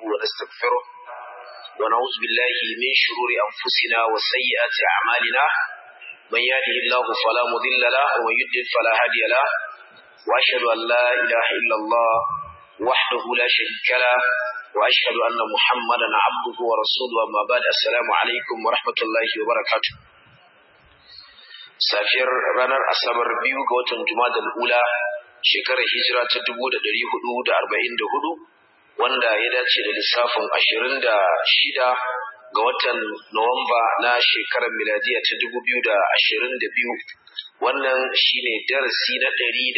ونستغفره ونعوذ بالله من شرور أنفسنا وسيئات أعمالنا من يهده الله فلا مضل له ومن يضلل فلا هادي له وأشهد أن لا إله إلا الله وحده لا شريك له وأشهد أن محمدا عبده ورسوله أما بعد السلام عليكم ورحمة الله وبركاته safiyar ranar asabar 2 ga watan Jumadal Ula shekarar hijira ta 1444 wanda ya dace da lissafin 26 ga watan Nuwamba na shekarar miladiya ta 2022 wannan shine darasi na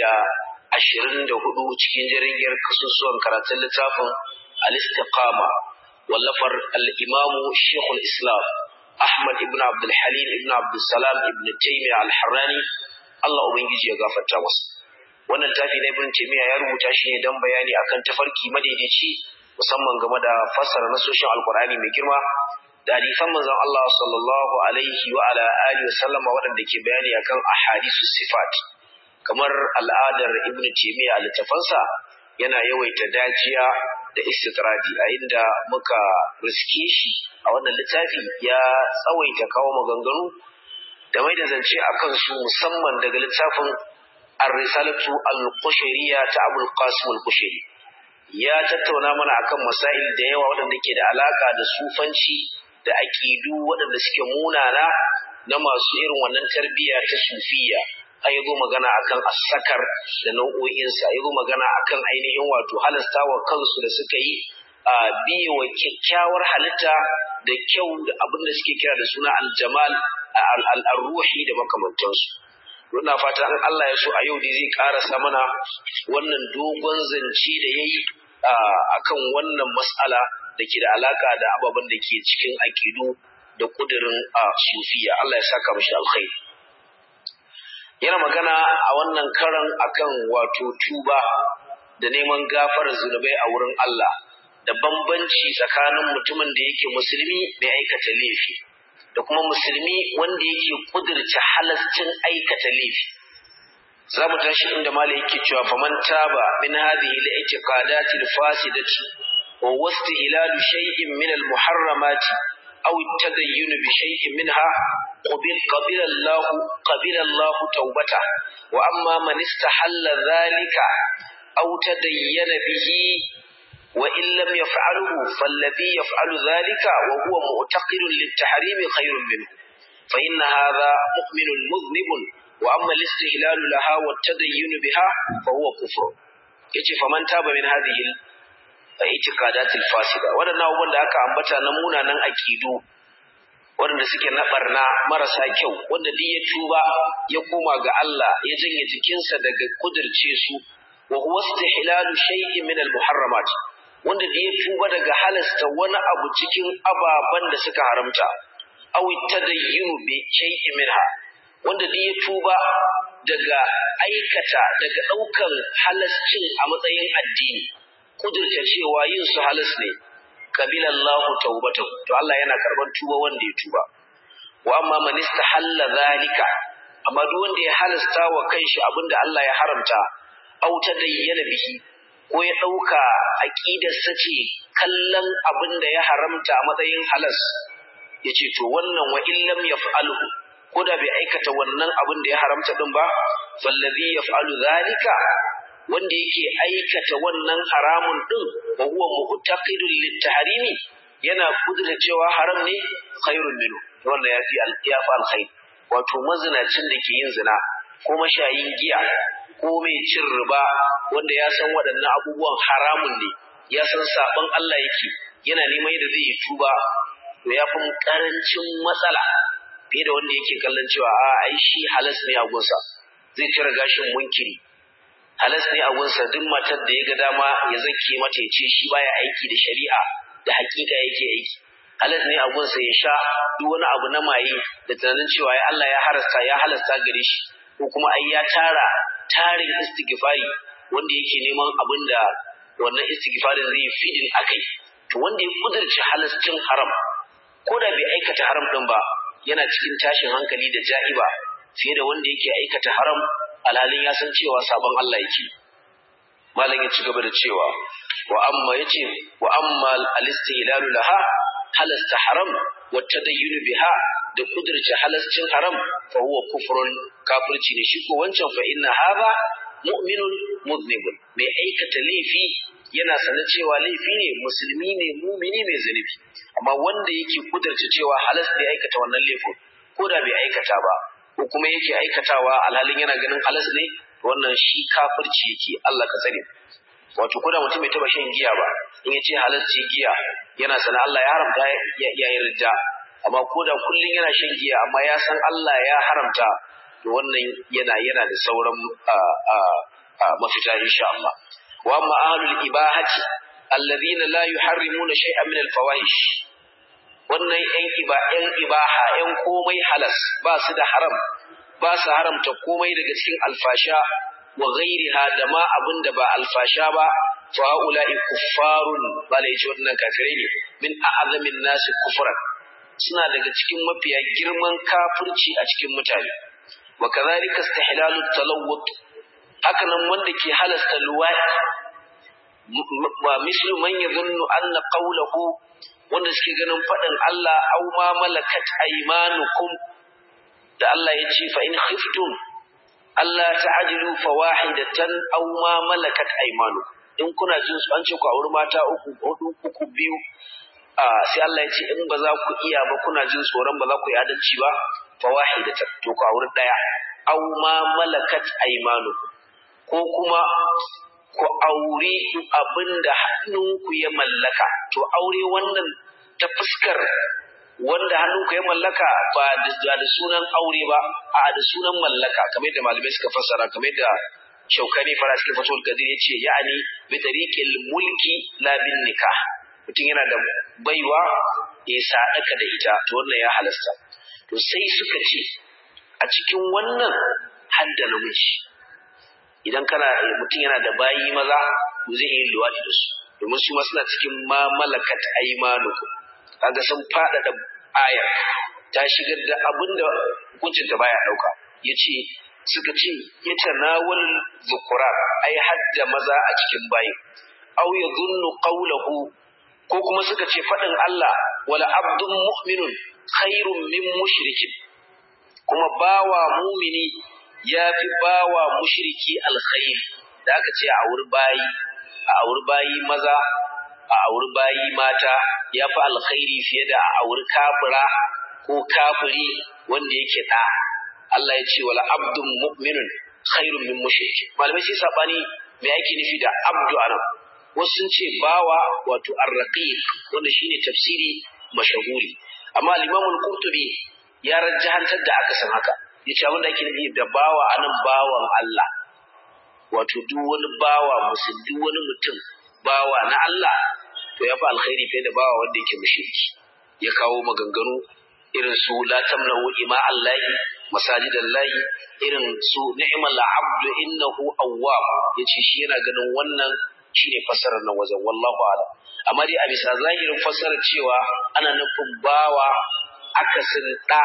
124 cikin jirgin kasusuwan karatun littafin al-istiqama wallafar al-imam Sheikhul Islam Ahmad ibn Abdul Halim ibn Abdul Salam ibn Taymiyyah al-Harrani Allah ubangiji ya gafarta masa wannan tafi na ibn Taymiyyah ya rubuta shi ne dan bayani akan tafarki madaidaici musamman game da fassara nasoshin alqur'ani mai girma da hadisan manzon Allah sallallahu alaihi wa ala alihi wasallama wadanda ke bayani akan ahadisus sifat kamar al'adar ibn Taymiyyah al-tafansa yana yawaita dajiya da istitradi a inda muka riske shi a wannan littafi ya tsawaita kawo maganganu da mai da zance akan su musamman daga littafin Ar-Risalatu al-Qushayriya ta Abul Qasim al-Qushayri ya tattauna mana akan masail da yawa waɗanda ke da alaka da sufanci da aqidu waɗanda suke munana na masu irin wannan tarbiyya ta sufiya ayyugo magana akan as-sakar da nau'o'insa ayyugo magana akan ainihin wato halastawa kansu da suka yi biyewa kyakkyawar halitta da kyau da abin da suke kira da suna al-jamal al-ruhi da makamantansu ina fata an Allah ya so a yau dai zai karasa mana wannan dogon zance da yayi akan wannan mas'ala da ke da alaka da ababen da ke cikin aqidu da kudirin sufiya Allah ya saka mishi alkhairi yana magana a wannan karan akan wato tuba da neman gafarar zunubai a wurin Allah da bambanci tsakanin mutumin da yake musulmi mai aikata laifi da kuma musulmi wanda yake kudirce halascin aikata laifi zamu tashi inda malai yake cewa faman taba min hadhihi al-i'tiqadati al-fasidati wa wastihlalu shay'in min al-muharramati aw at-tadayyun bi shay'in minha qabila Allah tawbata wa amma man istahalla dhalika aw tadayyana bihi وإن لم يفعله فالذي يفعل ذلك وهو معتقد للتحريم خير منه فإن هذا مؤمن مذنب وأما الاستهلال لها والتدين بها فهو كفر yace faman taba min hadhihi al-i'tiqadat al-fasida wadannan abubuwan da aka ambata na munanan aqidu wanda suke na barna marasa kyau wanda duk ya tuba ya koma ga Allah ya janye jikinsa daga kudirce su wa huwa istihlalu shay'in min al-muharramat wanda da ya tuba daga halasta wani abu cikin ababan da suka haramta aw tadayyunu bi shay'in minha wanda da ya tuba daga aikata daga daukan halascin a matsayin addini kudurta cewa yin su halas ne qabila Allahu tawbatahu to Allah yana karban tuba wanda ya tuba wa amma man istahalla zalika amma duk wanda ya halasta wa kanshi abinda Allah ya haramta aw tadayyana bihi ko ya ɗauka aƙidarsa ce kallon abin da ya haramta a matsayin halas ya ce to wannan wa illam yaf'alhu ko da bai aikata wannan abin da ya haramta din ba fallazi yaf'alu zalika wanda yake aikata wannan haramun din wa huwa mu'taqidun lit-tahrimi yana kudura cewa haram ne khairun minhu wannan ya fi alkhair wato mazinacin da ke yin zina ko mashayin giya ko mai cin riba wanda ya san waɗannan abubuwan haramun ne ya san saban Allah yake yana neman yadda zai tuba to ya fi karancin matsala fiye da wanda yake kallon cewa ai shi halas ne a gunsa zai cire gashin munkiri halas ne a gunsa duk matar da ya ga dama ya zake mata ya ce shi baya aiki da shari'a da hakika yake aiki halas ne a gunsa ya sha duk wani abu na maye da tunanin cewa ya Allah ya halasta gare shi ko kuma ai ya tara tarin istighfari wanda yake neman abin da wannan istighfarin zai fidin akai to wanda ya kudurci halascin haram ko da bai aikata haram din ba yana cikin tashin hankali da ja'iba fiye da wanda yake aikata haram alhalin ya san cewa sabon Allah yake malam ya ci gaba da cewa wa amma al-istihlalu laha halasta haram wa tadayyun biha da kudurce halascin haram fa huwa kufrun kafirci ne shi ko wancan fa inna hadha mu'minun mudhnibun mai aikata laifi yana sanar cewa laifi ne musulmi ne mumini mai zunubi amma wanda yake kudurce cewa halas ne aikata wannan laifin ko da bai aikata ba ko kuma yake aikatawa alhalin yana ganin halas ne wannan shi kafirci yake Allah ka tsare wato ko da mutum bai taba shan giya ba in yace halas ce giya yana sanar Allah ya haramta ya yarda amma ko da kullun yana shan giya amma ya san Allah ya haramta to wannan yana da sauran mafita insha Allah wa amma ahlul ibahati alladhina la yuharrimuna shay'an min al-fawahish wannan yan ibaha yan komai halas ba su da haram ba su haramta komai daga cikin alfasha wa ghairiha da ma abinda ba alfasha ba fa haula'i kuffarun bala yace wannan kafirai ne min a'zamin nasi kufran suna daga cikin mafiya girman kafirci a cikin mutane wa kadhalika istihlalu talawwut hakanan wanda ke halasta luwadi ma mislu man yadhunnu anna qawluhu wanda suke ganin fadin Allah aw ma malakat aymanukum da Allah ya ce fa in khiftum Allah ta'jilu fawahidatan aw ma malakat aymanukum in kuna jin su an ce ku auri mata uku biyu sai Allah ya ce in ba za ku iya ba kuna jin tsoron ba za ku yi adalci ba fawahidatan to ku auri daya aw ma malakat aymanukum ko kuma ku aure abinda hannunku ya mallaka to aure wannan ta fuskar wanda hannunku ya mallaka ba da sunan aure ba a da sunan mallaka kamar da malamai suka fassara kamar da Shaukani fara cikin fatul gadir yace yani bi tariqil mulki la bin nikah mutum yana da baiwa ya sadaka da ita to wannan ya halasta to sai suka ce a cikin wannan hadda namiji idan mutum yana da bayi maza to zai yi luwadi da su domin su ma suna cikin ma malakat aymanukum kaga sun fada da aya ta shigar da abinda hukuncin ta baya dauka yace suka ce yatanawal zukuran ai hadda maza a cikin bayi aw yadhunnu qawluhu ko kuma suka ce fadin Allah wala abdun mu'minun khairun min mushrikin kuma bawa mu'mini ya fi bawa mushriki alkhairi da aka ce a auri bayi maza a auri bayi mata ya fi alkhairi fiye da a auri kafira ko kafiri wanda yake da Allah ya ce wala abdun mu'minun khairun min mushriki malamai sai sabani me yake nufi da abdu anan wasu sun ce bawa wato ar-raqiq wanda shine tafsiri mashahuri amma al-Imam al-Qurtubi ya rajjahantar da aka san haka yace abin da ake nufi da bawa anan bawan Allah wato duk wani bawa musulmi duk wani mutum bawa na Allah to ya fa alkhairi fiye da bawa wanda yake mushriki ya kawo maganganu irin su la tamna'u ima Allahi masajidallahi irin su ni'mal abdu innahu awwab yace shi yana ganin wannan shine fasarar nan wajen wallahu a'lam amma dai a bisa zahirin fasarar cewa ana nufin bawa akasin da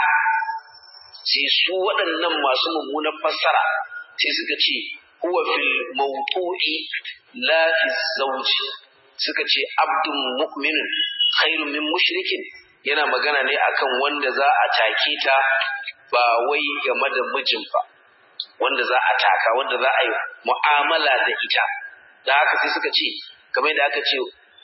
sai su waɗannan masu mummunan fassara sai suka ce huwa fil mawdu'i la fi zawji suka ce abdun mu'minun khairun min mushrikin yana magana ne akan wanda za a take ta ba wai game da mijin ba wanda za a taka wanda za a yi mu'amala da ita da haka sai suka ce kamar da aka ce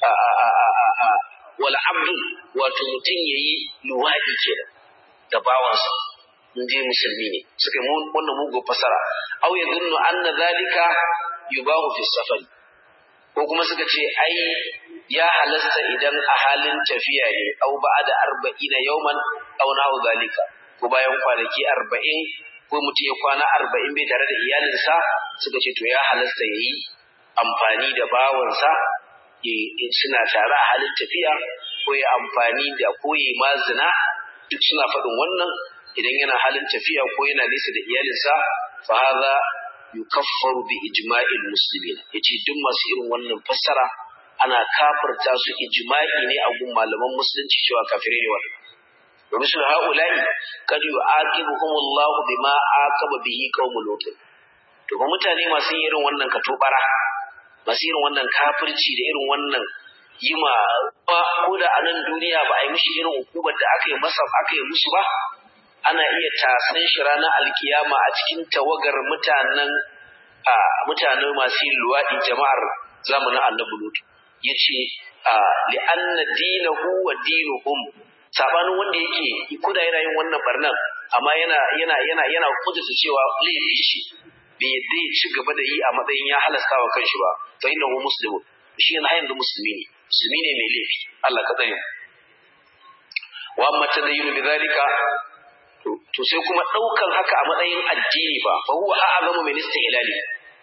wala abdun wato mutum yayi luwadi kenan da bawansa inji musulmi ne suka yi wannan mugu fasara aw yadunnu anna zalika yubahu fi safar ko kuma suka ce ai ya halasta idan a halin tafiya ne aw ba'da 40 yawman aw nahu zalika ko bayan kwanaki 40 ko mutum ya kwana 40 bai tare da iyalinsa suka ce to ya halasta yayi amfani da bawansa suna tare a halin tafiya ko ya amfani da koyi mazina duk suna faɗin wannan idan yana halin tafiya ko yana nesa da iyalinsa fa hadha yukaffaru bi ijma'il muslimin yace duk masu irin wannan fassara ana kafirta su ijma'i ne a gun malaman musulunci cewa kafirai ne wannan wa misal haula'i kad yu'aqibuhum Allah bima aqaba bihi qaumul lut to ba mutane masu irin wannan katobara masu irin wannan kafirci da irin wannan yima ko da a nan duniya ba a yi mishi irin hukumar da aka yi musu ba, ana iya tasan shi ranar alkiyama a cikin tawagar mutanen masu yin luwaɗi jama'ar zamanin annabi Lutu. Yace li'anna dinahu wa dinuhum, sabanin wanda yake kuda yana yin wannan barnan amma yana kudurta cewa laifi shi bai zai ci gaba da yi a matsayin ya halasta wa kanshi ba, fa innahu muslimun, shi yana yanzu musulmi ne mai laifi. Allah ka tsare. Wa amma tadayyun bidhalika, to sai kuma daukan haka a matsayin addini fa huwa a'zamu min istihlali,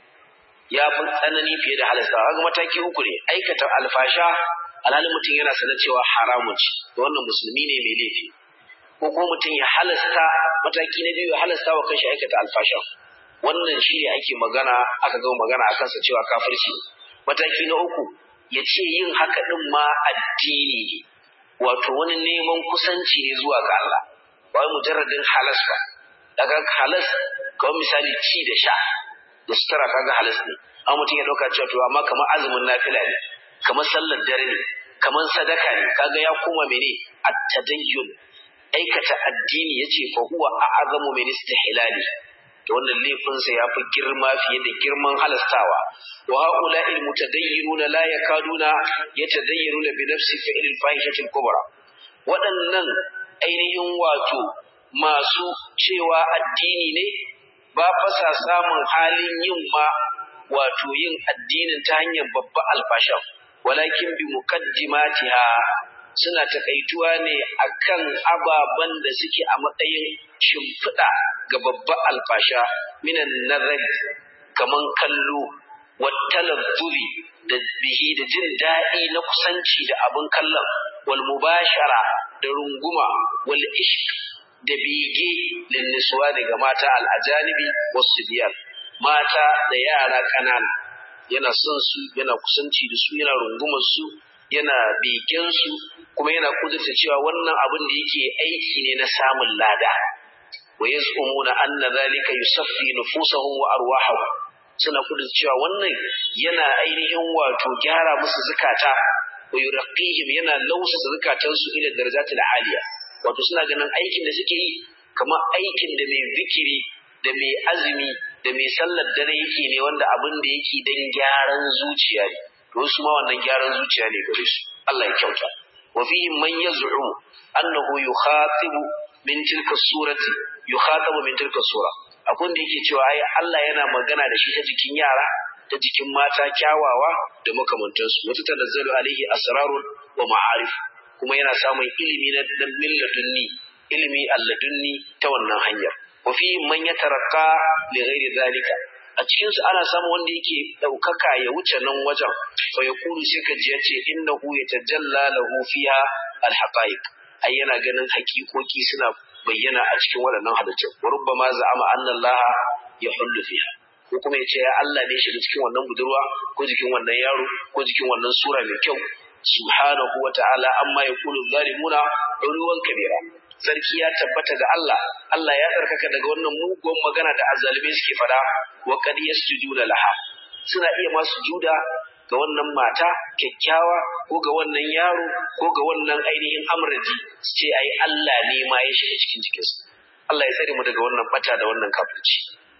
ya fi tsanani fiye da halasta. Kaga mataki uku ne: aikata alfasha alhalin mutum yana sanar cewa haramun ce, to wannan musulmi ne mai laifi, ko kuma mutum ya halasta, mataki na biyu ya halasta wa kanshi aikata alfasha, wannan shi ne ake magana, aka gama magana akan sa cewa kafirci. Mataki na uku ya ce yin haka din ma addini ne, wato wani neman kusanci ne zuwa ga Allah, ba wai mujarradin halas ba. Daga halas kawai misali ci da sha da sutura, kaga halas ne, amma mutum ya dauka cewa to amma kamar azumin nafila ne, kamar sallar dare ne, kamar sadaka ne, kaga ya koma mene at-tadayyun, aikata addini. Yace fa huwa a'zamu min istihlali, to wannan laifin sa yafi girma fiye da girman halastawa. Wa haula'il mutadayyinuna la yakaduna yatadayyinuna bi nafsi fi'l al-fahishati al-kubra, waɗannan ainihin wato masu cewa addini ne ba fasa samun halin yin ma wato yin addinin ta hanyar babba alfashan, walakin bi muqaddimatiha, suna takaituwa ne akan ababan da suke a matsayin shimfiɗa ga babba alfasha, minan nazari, kaman kallo, wattalazzuri da bihi da jin daɗi na kusanci da abin kallon, wal mubashara da runguma, wal ishq da bege lin niswa daga mata al'ajanibi wasu biyar, mata da yara kanana, yana son su, yana kusanci da su, yana rungumar su, yana begen su, kuma yana kudurta cewa wannan abin da yake aiki ne na samun lada. Wa yaz'umuna anna dhalika yusaffi nufusahum wa arwahahum, suna kudurta cewa wannan yana ainihin wato gyara musu zakata, wa yuraqihim, yana lausa zakatansu ila darajatil aliya. Wato suna ganin aikin da suke yi kamar aikin da mai zikiri da mai azumi da mai sallar dare yake ne, wanda abin da yake dan gyaran zuciya ne, to su ma wannan gyaran zuciya ne gare su. Allah ya kyauta. Wa fihi man yaz'umu annahu yukhatibu min tilka surati, yukhatabu min tilka sura, akwai da yake cewa ai Allah yana magana da shi ta jikin yara, ta jikin mata kyawawa da makamantansu. Wata tanazzalu alaihi asrarun wa ma'arif, kuma yana samun ilimi na milladunni, ilimi alladunni ta wannan hanyar. Wa fi man yataraqqa li ghairi zalika, a cikin su ana samun wanda yake daukaka ya wuce nan wajen, fa yaqulu sai ka ji yace innahu yatajalla lahu fiha alhaqaiq, ai yana ganin hakikoki suna bayyana a cikin waɗannan halittun. Wa rubbama za'ama anna Allah yahullu fiha, ko kuma yace ya Allah ne shi cikin wannan budurwa ko jikin wannan yaro ko jikin wannan sura mai kyau. Subhanahu wa ta'ala amma yaqulu zalimuna uluwan kabira, sarki ya tabbata ga Allah, Allah ya tsarkaka daga wannan mugun magana da azzalime suke fada. Wa qad yasjudu laha, suna iya ma sujuda ga wannan mata kyakkyawa ko ga wannan yaro ko ga wannan ainihin amradi, su ce ai Allah ne ma ya shiga cikin jikinsu. Allah ya tsare mu daga wannan bata da wannan kafirci.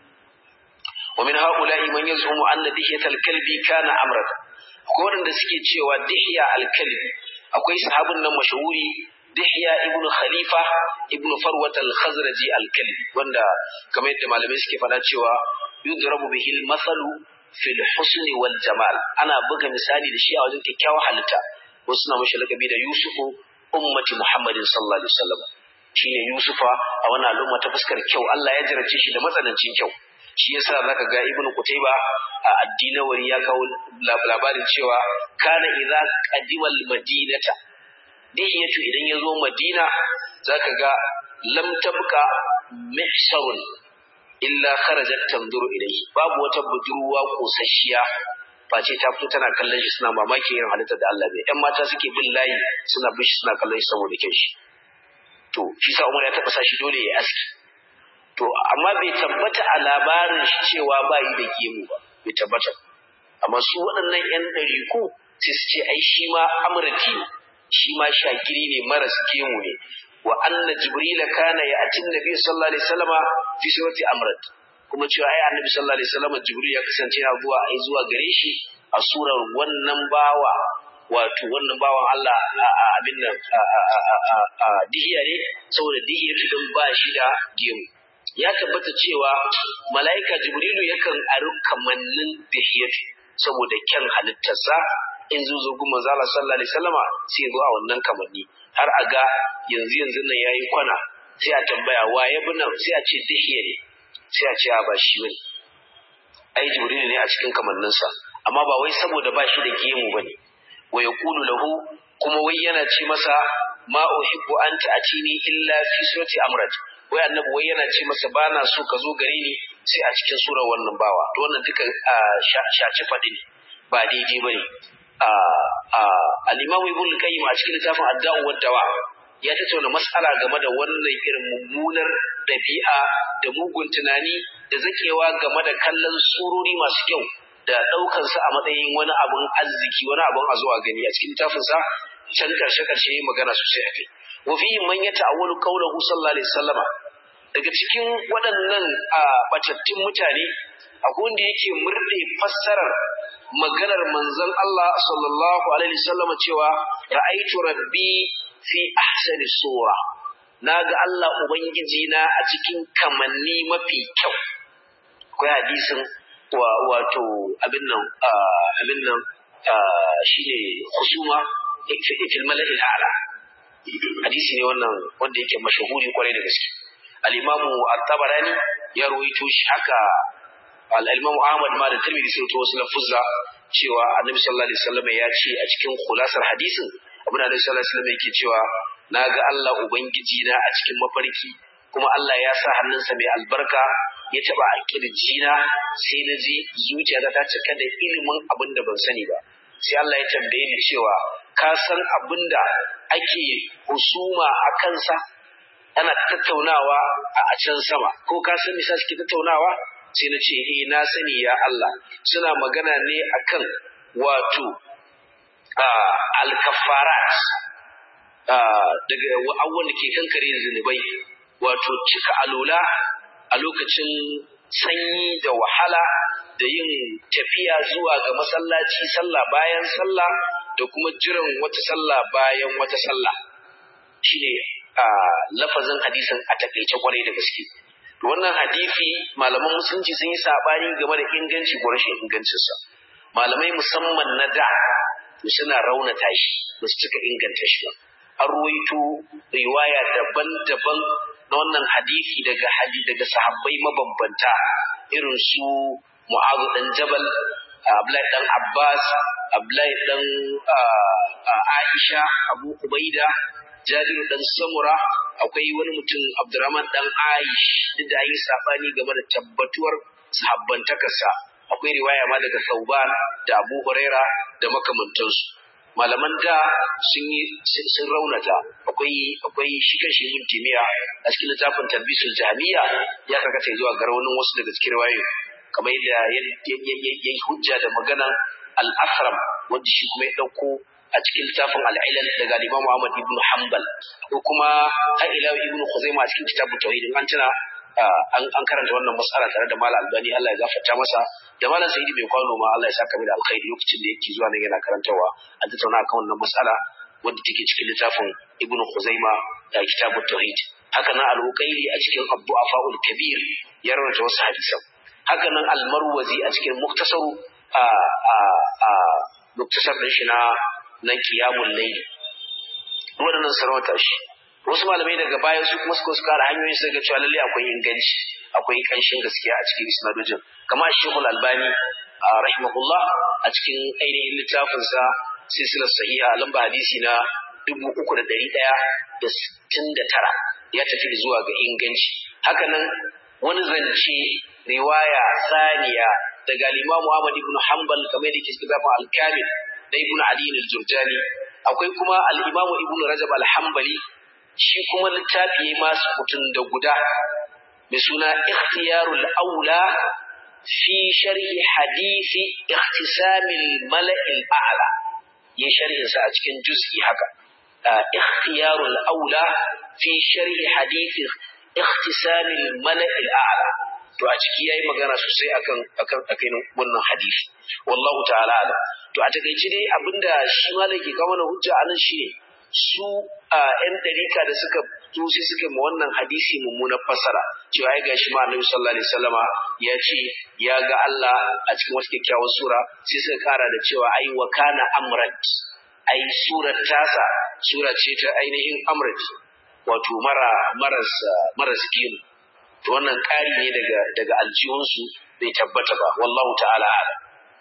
Wa min haula'i man yaz'umu anna dihiyatal kalbi kana amrad, akwai wanda suke cewa dihiya al-kalbi, akwai sahabin nan mashahuri Dihya ibn Khalifa ibn Farwat al-Khazraji al-Kalbi, wanda kamar yadda malamai suke fada cewa yudrabu bihi al-mathalu fil husni wal jamal, ana buga misali da shi a wajen kyakkyawar halitta. Wasu suna mashi lakabi da Yusufu ummati Muhammadin sallallahu alaihi wasallam, shine Yusufa a wannan al'umma ta fuskar kyau. Allah ya jarace shi da matsanancin kyau, shi yasa zaka ga Ibn Qutayba a Ad-Dinawari ya kawo labarin cewa kana idza qadima al-madinata, dihiyatu idan yazo Madina zaka ga lam tabqa mihsarun illa kharajat tanzuru ilayhi, babu wata budurwa kosasshiya face ta fito tana kallon shi, suna mamaki irin halittar da Allah bai. Ƴan mata suke bin layi suna bin shi, suna kallon shi saboda kyan shi. To shi sa Umar ya taɓa sa shi dole ya aski. To amma bai tabbata a labarin shi cewa ba yi da gemu ba, bai tabbata. amma su waɗannan ƴan ɗariku sai su ce ai shi ma amrati shi ma shagiri ne maras gemu ne wa anna jibril kana ya'ti annabi sallallahu alaihi wasallama fi surati amrat kuma cewa ai annabi sallallahu alaihi wasallama jibril ya kasance yana zuwa gare shi a surar wannan bawa wato wannan bawan Allah abin nan dihiya ne saboda dihiya din ba shi da gemu ya tabbata cewa malaika jibrilu yakan aru kamannin dihiyatu saboda kyan halittarsa in zuzo gun manzo Allah sallallahu alaihi wasallama sai zo a wannan kamanni har aga yanzu nan yayi kwana sai a tambaya waye bunan sai a ce dihiya ne sai a ce ba shi bane ai jibrilu ne a cikin kamanninsa amma ba wai saboda ba shi da gemu bane wa yaqulu lahu kuma wai yana ce masa ma uhibbu an ta'tini illa fi surati amrat wai annabi wai yana ce masa bana so ka zo gare ni sai a cikin surar wannan bawa to wannan duka shaci fadi ne ba daidai bane al-imam ibn qayyim a cikin littafin ad-da'u wad-dawa ya tattauna mas'ala game da wannan irin mummunar dabi'a da mugun tunani da zakewa game da kallon surori masu kyau da daukar sa a matsayin wani abun arziki wani abun a zuwa gani a cikin littafin sa can karshe magana sosai akai wa fi man yata'awwalu qawluhu sallallahu alaihi wasallama daga cikin waɗannan batattun mutane akwai wanda yake murde fassarar maganar manzon Allah sallallahu alaihi wasallama cewa ra'aytu rabbi fi ahsani sura naga Allah ubangiji na a cikin kamanni mafi kyau akwai hadisin wato abin nan shine husuma fil mala'il a'la hadisi ne wannan wanda yake mashahuri kwarai da gaske al-imamu at-tabarani ya rawaito shi haka al-imamu ahmad ma da tirmidhi sai to wasu lafuzza cewa annabi sallallahu alaihi wasallam ya ce a cikin khulasar hadisin abin da annabi sallallahu alaihi wasallam yake cewa naga Allah ubangiji na a cikin mafarki kuma Allah ya sa hannunsa mai albarka ya taba kirjina sai na ji zuciyata ta cika da ilimin abin da ban sani ba sai Allah ya tambaye ni cewa ka san abin da ake husuma a kansa ana tattaunawa a can sama ko ka san misa suke tattaunawa sai na ce na sani ya Allah suna magana ne akan wato al-kaffarat daga awwal ke kankare zunubai wato cika alula a lokacin sanyi da wahala da yin tafiya zuwa ga masallaci sallah bayan sallah da kuma jiran wata sallah bayan wata sallah shine lafazin hadisin a takeice kwarai da gaske wannan hadisi malaman musulunci sun yi sabani game da inganci ko rashin ingancin sa malamai musamman na da suna raunata shi ba su cika inganta shi ba an ruwaito riwaya daban-daban na wannan hadisi daga sahabbai mabambanta irin su Mu'adh dan Jabal, Abdullahi dan Abbas, Abdullahi dan Aisha, Abu Ubaida, Jabir dan Samura, akwai wani mutum Abdurrahman dan Aish da yi sabani game da tabbatuwar sahabbantakarsa. Akwai riwaya ma daga Sauban da Abu Huraira da makamantansu. Malaman da sun raunata akwai shi kan shi Timiya a cikin littafin Talbisul Jahmiya ya karkata zuwa ga raunin wasu daga cikin riwayoyi kamar yadda ya hujja da maganan al-Asram wanda shi kuma ya dauko a cikin littafin al-Ilal daga Imam Ahmad ibn Hanbal ko kuma har ila Ibn Khuzaimah a cikin kitabut Tauhid an tana an karanta wannan mas'ala tare da Malam Albani Allah ya gafarta masa da Malam Sayyidi bai kwano ma Allah ya saka mai da alkhairi lokacin da yake zuwa nan yana karantawa an tattauna akan wannan mas'ala wanda take cikin littafin Ibn Khuzaimah da kitabut Tauhid haka nan al-Uqayli a cikin Abdu'afa'ul Kabir ya rawaita wasu hadisan haka nan al-Marwazi a cikin Muktasaru muktasar din shi na Qiyamul Layl wannan sarauta shi wasu malamai daga baya su kuma suka kara hanyoyin sai ga cewa lalle akwai inganci akwai kanshin gaskiya a cikin isnadojin kamar Sheikhul Albani rahimahullah a cikin ainihin littafin sa silsilar sahiha lamba hadisi na 3169 ya tafi zuwa ga inganci haka nan wani zance riwaya saniya daga Imam Ahmad ibn Hanbal kamar da ke cikin al-Kamil da Ibn Ali al-Jurjani akwai kuma al-Imam Ibn Rajab al-Hanbali shi kuma littafi masu kutun da guda mai suna ikhtiyarul aula fi sharhi hadisi ikhtisamil mala'il a'la ya sharhin sa a cikin juz'i haka ikhtiyarul aula fi sharhi hadisi ikhtisamil mala'il a'la to a ciki yayi magana sosai akan wannan hadisi wallahu ta'ala alam. To a takeice dai abinda shi malaki kawo mana hujja anan shine su ƴan dariƙa da suka sai suka ma wannan hadisi mummunar fasara cewa ai gashi ma Annabi sallallahu alaihi wasallama ya ce ya ga Allah a cikin wata kyakkyawar sura, sai suka kara da cewa ai wa kana amrat, ai surar tasa sura ce ta ainihin amrat, wato maras kima. To wannan ƙari ne daga aljihunsu bai tabbata ba wallahu ta'ala a'lam.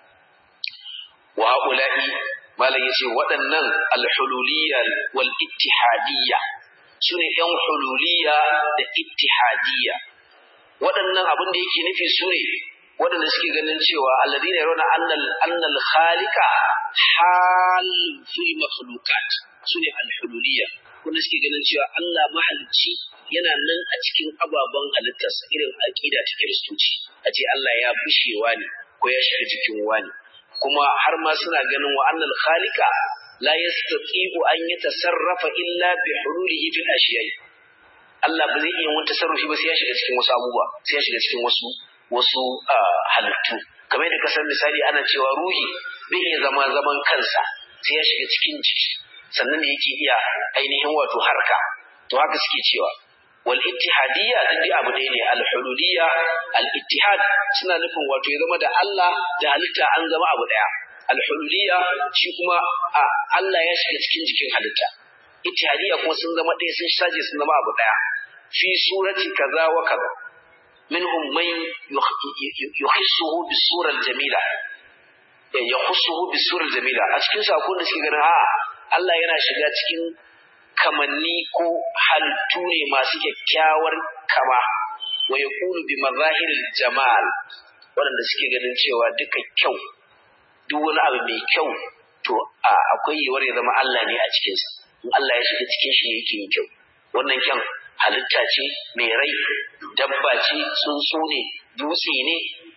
wa haula'i malam yace waɗannan al-hululiyya wal ittihadiyya sune ɗan hululiyya da ittihadiyya. waɗannan abin da yake nufi sune waɗanda suke ganin cewa alladhina yarawna annal khaliqa hal fil makhluqat sune al-hululiyya, wanda suke ganin cewa Allah mahalicci yana nan a cikin ababen halittarsa, irin aqida ta Kiristoci a ce Allah ya bushewa ne ko ya shiga cikin wani, kuma har ma suna ganin wa annal khaliqa la yastati'u an yatasarrafa illa bi hululihi fil ashiya'i. Allah ba zai iya wani tasarrufi ba sai ya shiga cikin wasu abubuwa, sai ya shiga cikin wasu halittu. Kamar yadda kasan misali ana cewa ruhi bai iya zama zaman kansa sai ya shiga cikin jiki sannan ne yake iya ainihin wato harka. To haka suke cewa wal ittihadiyya dai abu ɗaya ne. Al hululiyya al ittihad suna nufin wato ya zama da Allah da halitta an zama abu ɗaya. Al hululiyya shi kuma Allah ya shiga cikin jikin halitta. Ittihadiyya kuma sun zama ɗaya, sun saje sun zama abu ɗaya. Fi surati kaza wa kaza minhum man yuhissuhu bis-sura al-jamila, yakhussuhu bis-sura al-jamila. A cikin sakon da suke ganin Allah yana shiga cikin kamanni ko halittu ne masu kyakkyawar kama, wa yaqulu bi mazahiril jamal, waɗanda suke ganin cewa duka kyau, duk wani abu mai kyau to akwai yiwuwar ya zama Allah ne a cikinsa. In Allah ya shiga cikin shi yake yin kyau. Wannan kyan halitta ce mai rai, dabba ce, tsuntsu ne, dutse ne,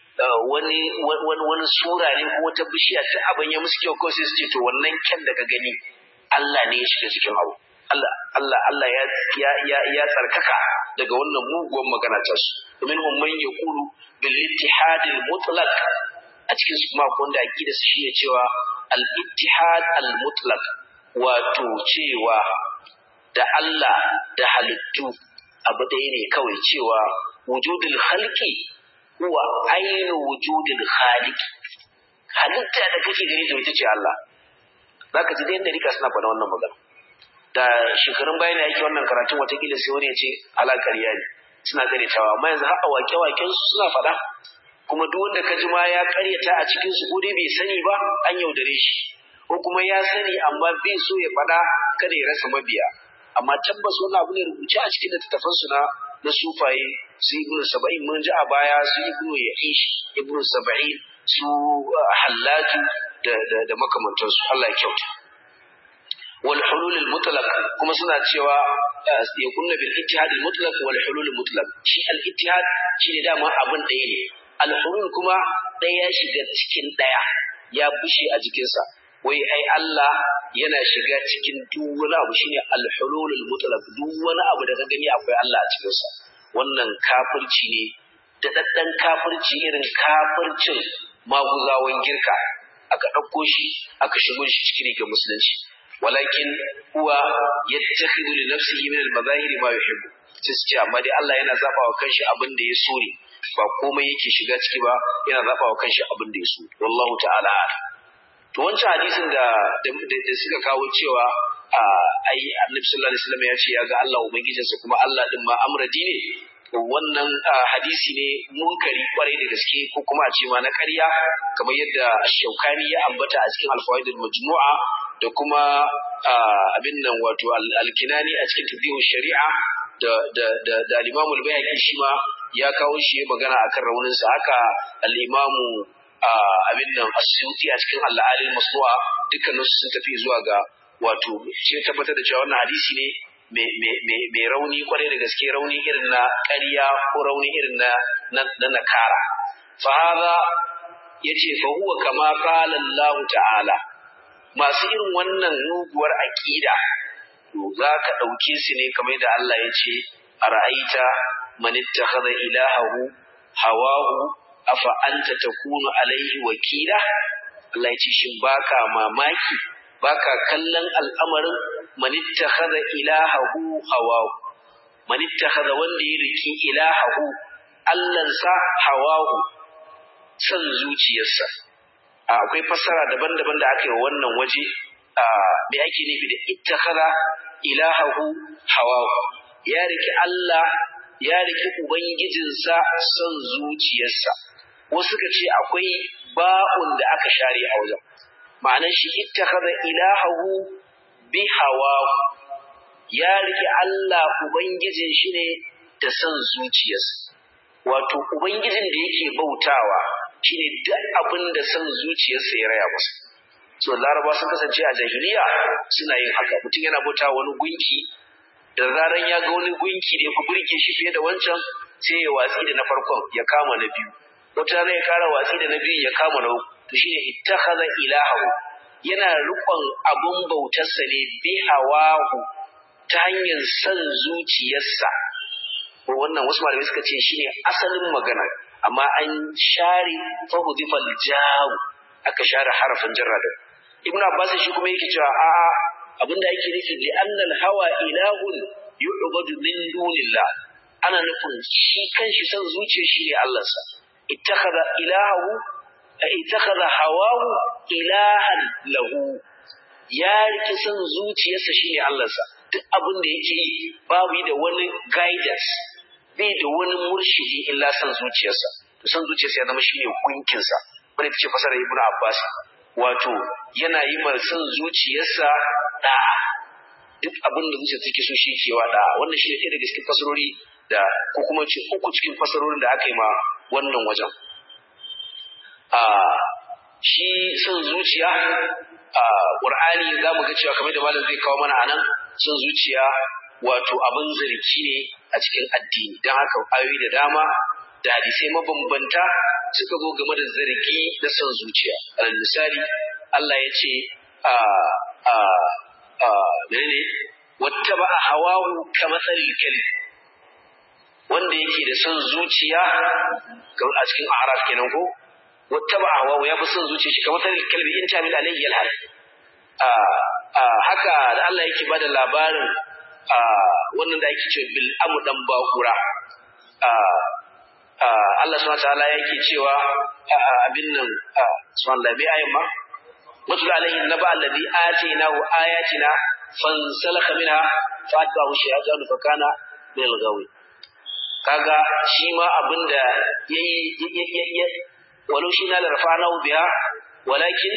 wani sura ne ko wata bishiya ta abin ya musu kyau, kawai sai su ce to wannan kyan da ka gani Allah ne ya shiga cikin abu. Allah ya tsarkaka daga wannan muguwar magana ta su. Domin man yaqulu bil ittihad al mutlaq, a cikin su kuma wanda aqida su shine cewa al ittihad al mutlaq, wato cewa da Allah da halittu abu ɗaya ne kawai, cewa wujudul khalqi huwa ainu wujudul khaliq. Halitta da kake gani da ita ce Allah. Zaka ji dai inda rika suna faɗa wannan magana. Da shekarun bayan yake wannan karatun watakila sai wani ya ce alaƙariya ne, suna karyatawa, amma yanzu haka wake-waken su suna faɗa. Kuma duk wanda ka ji ma ya karyata a cikin su, ko dai bai sani ba an yaudare shi, ko kuma ya sani amma bai so ya faɗa kada ya rasa mabiya. Amma tabbas wannan abu ne rubuce a cikin littattafan su na sufaye, su ibnu saba'in mun ji a baya, su ibnu ya'ish, ibnu saba'in, su hallaju da makamantansu. Allah ya kyauta. wal hulul al mutlaq kuma suna cewa yakunna bil ittihad al mutlaq wal hulul al mutlaq. Shi al ittihad shine dama abin ɗaya ne, al hulul kuma ɗaya ya shiga cikin ɗaya, ya bushe a jikinsa. Wai ai Allah yana shiga cikin duk wani abu, shine al hulul al mutlaq. Duk wani abu da ka gani akwai Allah a cikinsa. Wannan kafirci ne, da daddan kafirci, irin kafircin maguzawan girka. Aka ɗauko shi aka shigo shi cikin ga musulunci. Walakin huwa yattakhidhu li nafsihi min al-mazahir ma yuhibbu. Sai amma dai Allah yana zabawa kanshi abin da ya so ne, ba komai yake shiga ciki ba, yana zabawa kanshi abin da ya so. Wallahu ta'ala. To wancan hadisin da suka kawo cewa ai Annabi sallallahu alaihi wasallam ya ce ya ga Allah ubangijinsa, kuma Allah din ma amradi ne. Wannan hadisi ne munkari kwarai da gaske, ko kuma a ce ma na ƙarya, kamar yadda Shaukani ya ambata a cikin Al-Fawaid al-Majmu'a, da kuma abin nan wato al-Kinani a cikin Tadhihu Shari'a, da al-Imam al-Bayhaqi shi ma ya kawo shi magana akan raunin sa. Haka al-Imam abin nan As-Suyuti a cikin Al-Ali al-Masnu'a, dukkanin su sun tafi zuwa ga wato sai tabbatar da cewa wannan hadisi ne mai rauni kwarai da gaske, rauni irin na ƙarya ko rauni irin na nakara. fa hadha yace fa huwa kama qala Allah ta'ala masu irin wannan nuguwar aqida to zaka dauke su ne kamar da Allah yace ara'aita man ittakhadha ilahahu hawahu afa anta takunu alaihi wakila Allah yace shin baka mamaki baka kallon al'amarin man ittakhadha ilahahu hawahu man ittakhadha wanda ya riki ilahahu allansa hawahu san zuciyarsa akwai fassara daban-daban da aka yi wa wannan waje me ake nufi da ittakhadha ilahahu hawahu ya riki Allah ya riki ubangijinsa san zuciyarsa wasu suka ce akwai ba'un da aka share a wajen ma'anar shi ittakhadha ilahahu bi hawahu ya riki Allah ubangijin shi ne da san zuciyarsa wato ubangijin da yake bautawa shine duk abin da san zuciyarsa ya raya masa so laraba sun kasance a jahiliya suna yin haka mutum yana bautawa wani gunki da zaran ya ga wani gunki da ya fi burge shi fiye da wancan sai ya watsi da na farkon ya kama na biyu wata rana ya kara watsi da na biyu ya kama na uku to shine ittakhadha ilahahu yana riƙon abun bautarsa ne bi hawahu ta hanyar san zuciyarsa wannan wasu malamai suka ce shine asalin magana amma an share fahudifal jaw aka share harafin jarra da ibnu abbas shi kuma yake cewa a'a abinda yake nufi li annal hawa ilahun yu'badu min dunillah ana nufin shi kanshi san zuciyar shi ne Allah sa ittakhadha ilahahu ittakhadha hawahu ilahan lahu ya riki san zuciyarsa shi ne Allah sa duk abin da yake yi babu da wani guidance bai da wani murshidi illa san zuciyarsa to san zuciyarsa ya zama shi ne gunkinsa wani ta ce fasarar ibnu abbas wato yana yi mar san zuciyarsa da duk abin da zuciya take so shi ke wada wannan shi ne ɗaya daga cikin fasarori da ko kuma ce uku cikin fasarorin da aka yi ma wannan wajen shi san zuciya Qur'ani zamu ga cewa kamar da malam zai kawo mana anan san zuciya wato abin zargi ne a cikin addini dan haka ayoyi da dama da hadisai mabambanta suka zo game da zargi da san zuciya alal misali Allah ya ce menene wattaba hawahu kamathalil kalb wanda yake da san zuciya a cikin a'raf kenan ko wattaba hawahu ya fi san zuciya shi kamathalil kalbi in ta bil alayhi alhal haka da Allah yake bada labarin wannan da yake cewa bil amudan bakura Allah subhanahu wa ta'ala yake cewa abin nan subhanallahi bi ayin ma watul alayhi naba alladhi atainahu ayatina fansalakha minha fa'atba'ahu shaytanu fakana min al-ghawi kaga shi ma abinda yayi walau shi na larfanahu biha walakin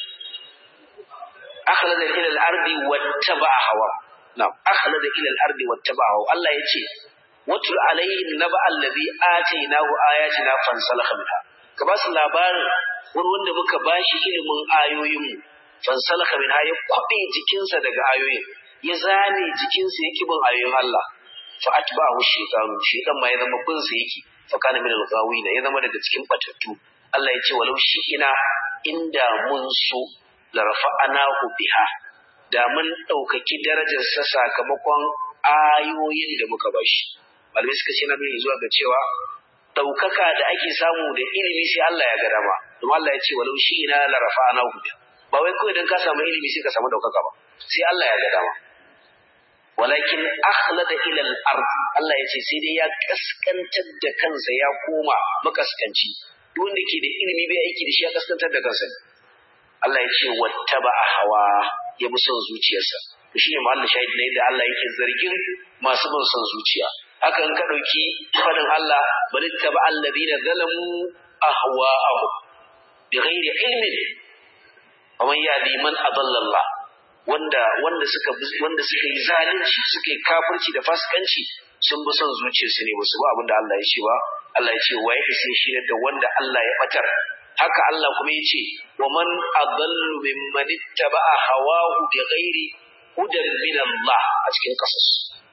akhlada ila al-ardi wattaba'a hawa na'am akhlada ila al-ardi wattaba'a hawa Allah yace watul alayhi naba alladhi atainahu ayatina fansalakha minha ka ba su labarin wanda muka bashi ilimin ayoyin mu fansalakha minha ya kwabe jikinsa daga ayoyin ya zane jikinsa yake bin ayoyin Allah fa atba'ahu shaytan ma ya zama bin sa yake fa kana min al-ghawina ya zama daga cikin batattu Allah ya ce walau shi ina inda mun so la rafa'anahu biha da mun daukaki darajar sa sakamakon ayoyin da muka bashi malamai suka ce na nuni zuwa ga cewa daukaka da ake samu da ilimi sai Allah ya ga dama kuma Allah ya ce walau shi ina la rafa'anahu biha ba wai kawai dan ka samu ilimi sai ka samu daukaka ba sai Allah ya ga dama walakin akhlada ila al-ard Allah ya ce sai dai ya kaskantar da kansa ya koma makaskanci duk wanda ke da ilimi bai aiki da shi ya kaskantar da kansa Allah ya ce wattaba hawa ya bi son zuciyarsa shi ne mahallin shahid ne da Allah yake zargin masu bin son zuciya haka in ka dauki fadin Allah balittaba alladhina zalamu ahwa'ahum bighairi ilmin wa man yahdi man adalla Allah wanda suka yi zalunci suka yi kafirci da fasikanci sun bi son zuciyarsu ne musu ba abinda Allah ya ce ba Allah ya ce wa ya isa shi da wanda Allah ya batar haka Allah kuma ya ce wa man adallu mimman ittaba'a hawahu bighairi hudan min Allah a cikin kasas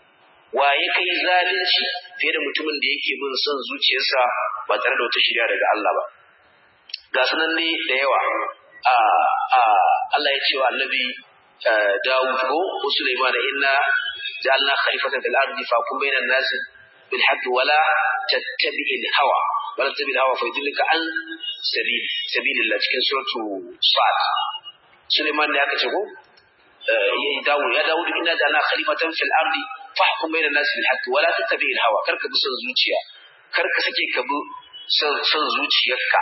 waye kai zalunci fiye da mutumin da yake bin son zuciyarsa ba tare da wata shari'a daga Allah ba ga sanan ne da yawa Allah ya ce wa annabi Dawud ko Sulaiman inna ja'alna khalifatan fil ardi fahkum bainan nas bil haqq wala tattabi'il hawa fa yudillaka an sabilillah cikin suratu Sad Sulaiman ne aka ce ko ya Dawud inna ja'alna khalifatan fil ardi fahkum bainan nas bil haqq wala tattabi'il hawa karka bi son zuciya karka sake ka bi son zuciyarka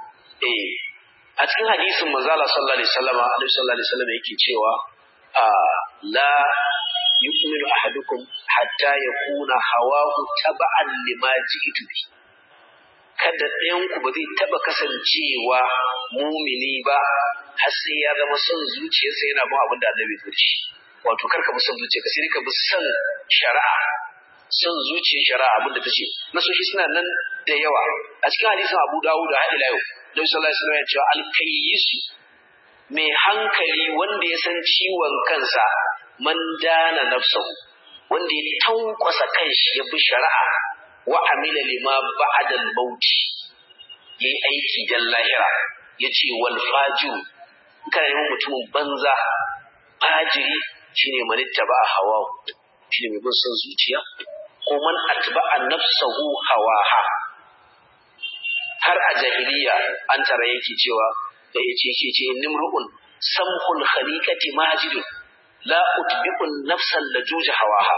a cikin hadisin manzo Allah sallallahu alaihi wasallam Annabi sallallahu alaihi wasallam yake cewa la yu'minu ahadukum hatta yakuna hawahu tab'an lima ji'tu bi kada ɗayan ku ba zai taba kasancewa mumini ba har sai ya zama son zuciyarsa yana bin abin da Annabi ya ce wato karka bi son zuciyarka sai ka bi son shari'a son zuciyar shari'a abin da tace nasoshi suna nan da yawa a cikin hadisin Abu Dawud da ila yau Nabi sallallahu alaihi wasallam ya ce al-kayyisu mai hankali wanda ya san ciwon kansa man dana nafsuhu wanda ya tankwasa kanshi ya bi shari'a wa amila lima ba'da al-maut yayi aiki dan lahira yace wal fajir kana yin mutumin banza fajiri shine manittaba hawa shine mai bin son zuciya ko man atba'a nafsuhu hawaha har a jahiliya an tara yake cewa da yace nimru'un samhul khaliqati majidun la utbiqun nafsan lajuj hawaha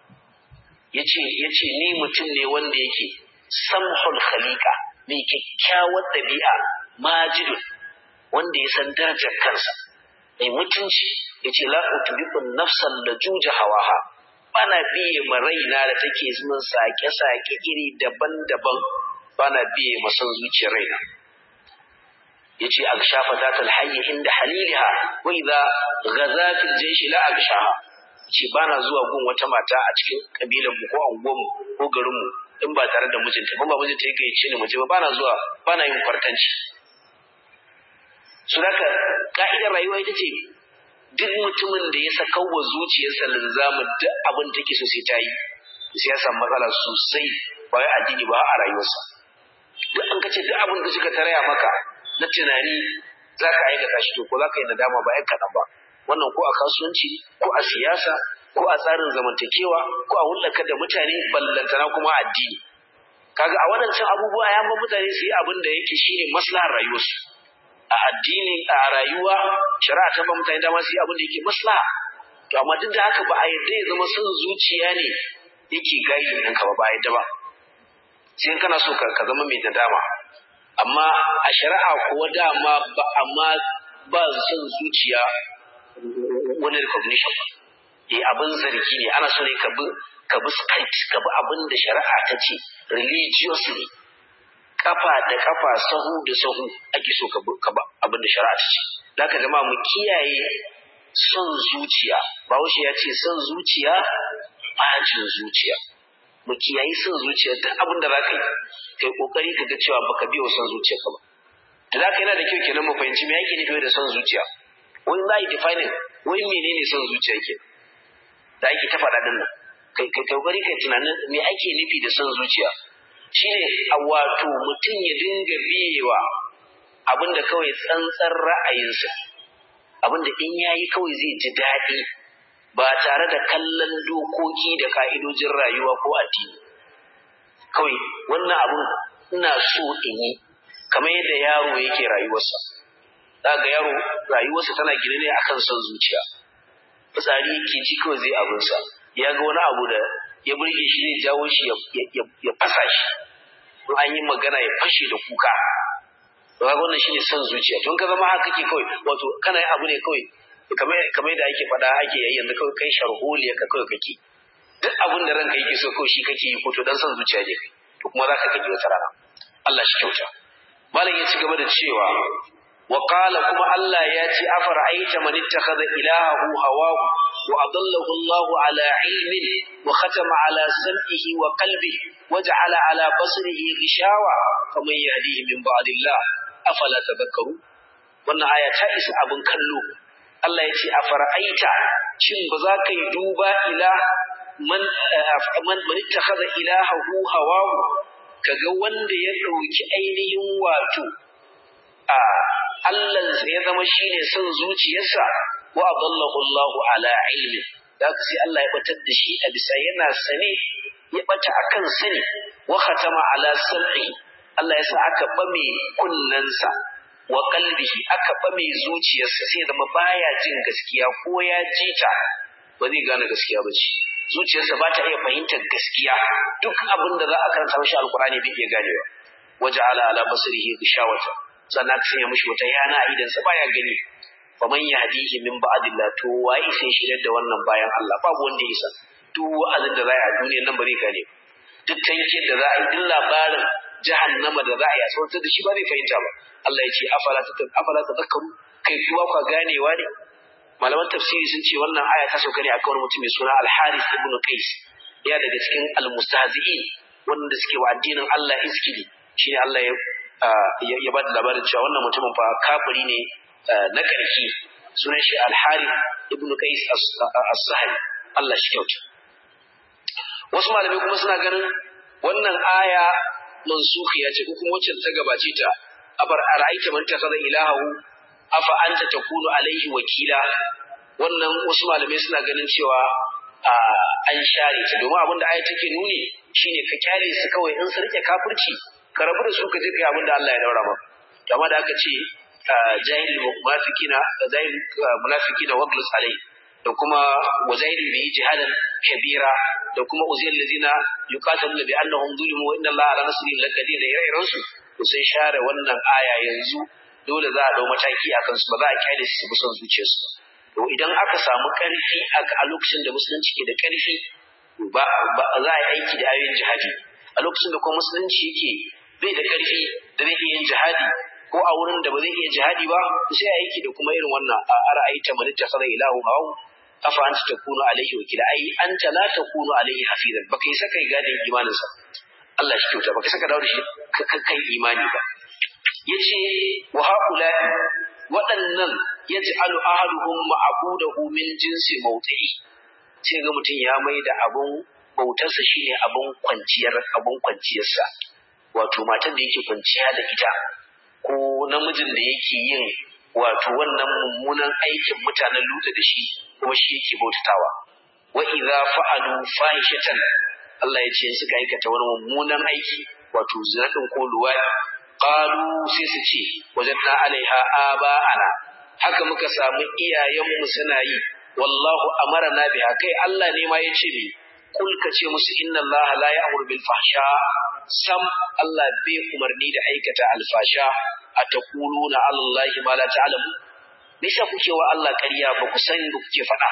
yace ni mutum ne wanda yake samhul khaliqa mai kyakkyawar dabi'a majidun wanda ya san darajar kansa mai mutunci yace la utbiqun nafsan lajuj hawaha bana biye ma raina da take zuwa sake iri daban-daban bana biye masan zuciyar raina yace agshafa zatul hayy inda haliliha wa idha ghaza fil jaysh la agshaha yace bana zuwa gun wata mata a cikin kabilan mu ko anguwan mu ko garin mu in ba tare da mijinta ba mijinta yake yace ni mace ba bana zuwa bana yin kwartanci suraka ka'idar rayuwa ita ce duk mutumin da ya saka wa zuciyarsa linzamin duk abin da take so sai ta yi sai ya samu matsala sosai ba wai addini ba a rayuwarsa duk an kace duk abin da suka taraya maka na tunani zaka aikata shi to ko zaka yi nadama ba ai kadan ba wannan ko a kasuwanci ko a siyasa ko a tsarin zamantakewa ko a hulɗarka da mutane ballantana kuma addini kaga a wadancan abubuwa ya ba mutane su yi abin da yake shine maslahar rayuwarsu a addini a rayuwa shari'a ta ba mutane dama su yi abin da yake maslaha to amma duk da haka ba a yarda ya zama son zuciya ne yake gaidin ɗinka ba a yarda ba sai kana so ka zama mai nadama amma a shari'a kuwa dama ba amma ba son zuciya wani recognition ba abin zargi ne ana so ne ka bi script ka bi abin da shari'a ta ce religiously kafa da kafa sahu da sahu ake so ka bi abin da shari'a ta ce zaka jama'a mu kiyaye son zuciya Bahaushe ya ce son zuciya bacin zuciya mu kiyaye son zuciya duk abin da zaka yi kai kokari ka ga cewa baka biyo son zuciyarka ba da zaka yana da kyau kenan mu fahimci me yake nufi da son zuciya wani zai defining wai menene son zuciya ke da ake ta faɗa din nan kai kokari kai tunanin me ake nufi da son zuciya shine wato mutum ya dinga biyewa abinda kawai tsantsar ra'ayinsa abinda in yayi kawai zai ji daɗi ba tare da kallon dokoki da ka'idojin rayuwa ko addini kawai wannan abun ina so in yi kamar yadda yaro yake rayuwarsa daga yaro rayuwarsa tana gine ne akan son zuciya fitsari yake ji kawai zai abinsa ya ga wani abu da ya burge shi zai jawo shi ya fasa shi in an yi magana ya fashe da kuka to kaga wannan shine son zuciya tun ka zama haka kake kawai wato kana yin abu ne kawai kamar da ake faɗa ake yayi yanzu kawai kai sharholiya ka kawai kake duk abin da ranka yake so kawai shi kake yi ko to dan son zuciya ne kai to kuma zaka kake wata rana Allah shi kyauta malam ya ci gaba da cewa wa qala kuma Allah ya ce afara'aita man ittakhadha ilahahu hawahu wa adallahu Allah ala ilmin wa khatama ala sam'ihi wa qalbihi waja'ala ala basarihi ghishawa faman yahdihi min ba'dillah afala tadhakkaru wannan aya ta isa abun kallo Allah ya ce afara'aita shin ba za ka yi duba ila man ittakhadha ilahahu hawahu, kaga wanda ya dauki ainihin wato Allah ya zama shine son zuciyarsa, wa adallahu Allahu ala ilmi, da sai Allah ya batar da shi a bisa yana sane, ya bata akan sani, wa khatama ala sam'i, Allah ya sa aka bame kunnansa, wa qalbihi aka bame zuciyarsa, sai zama baya jin gaskiya, ko ya ji ta ba zai gane gaskiya ba ce, zuciyarsa ba ta iya fahimtar gaskiya, duk abin da za a karanta mashi alqur'ani bai iya ganewa. waja'ala ala basrihi ghishawata, sannan ka sanya mishi wata yana a idan sa baya gani. faman yahdihi min ba'dillah, to wai sai shirar da wannan bayan Allah, babu wanda ya isa. duk wa'azin da za a duniya nan ba zai gane, duk tankin da za a yi, duk labarin jahannama da za a yi a sautar da shi ba zai fahimta ba. Allah ya ce afala tadhakkaru, kai kuwa ka ganewa ne. Malaman tafsiri sun ce wannan aya ta sauka ne akan wani mutum mai suna Al-Harith ibn Qais, ya daga cikin al-mustahzi'in wanda suke wa addinin Allah iskili. Shine Allah ya ba da labarin cewa wannan mutumin fa kafiri ne na ƙarfi, sunan shi Al-Harith ibn Qais as-Sahli. Allah shi kyauta. Wasu malamai kuma suna ganin wannan aya mansukhiya ce, ko kuma wacce ta gabace ta, abar ara'aita man takaza ilahu afa anta takunu alaihi wakila. Wannan wasu malamai suna ganin cewa an share ta, domin abin da aya take nuni shine ka kyale su kawai, in su rike kafirci ka rabu da su, ka je kai abin da Allah ya daura maka. Amma da aka ce jahil munafiqina waghlus alai, da kuma wajahidin bihi jihadan kabira, da kuma uzil ladina yuqatiluna bi annahum zulimu wa inna Allaha ala nasrihim laqadir, da ire-iren su sai share wannan aya. yanzu dole za a dau mataki a kansu, ba za a kyale su bi son zuciyarsu. to idan aka samu karfi a lokacin da musulunci ke da karfi, ba za a yi aiki da ayoyin jihadi. A lokacin da kuma musulunci yake bai da karfi da zai iya yin jihadi, ko a wurin da ba zai iya jihadi ba, sai a aiki da kuma irin wannan ara'aita man ittakhadha ilahu hawa afa anta takunu alayhi wakila, ai anta la takunu alayhi hafizan, baka yi saka gadin imaninsa. Allah shi kyauta, baka saka dawo da shi kai imani ba. yace wa haula'i, waɗannan yaj'alu ahaduhum ma'budahu min jinsi mawti'i, sai ga mutum ya mai da abun bautarsa shine abun kwanciyarsa, wato matan da yake kwanciya da ita, ko namijin da yake yin wato wannan mummunan aikin mutanen Lutu da shi, kuma shi yake bautatawa. wa idza fa'alu fahishatan, Allah ya ce suka aikata wani mummunan aiki, wato zina ko luwaya, qalu sai su ce wajadna alaiha aba'ana, haka muka samu iyayenmu suna yi, wallahu amarna biha, kai Allah ne ma yace ni, kul ka ce musu inna Allah la ya'muru bil fahsha, sam Allah bai umarni da aikata alfasha, ataquluna ala Allahi ma la ta'lamu, me yasa kuke wa Allah ƙarya ba ku sani ba kuke faɗa.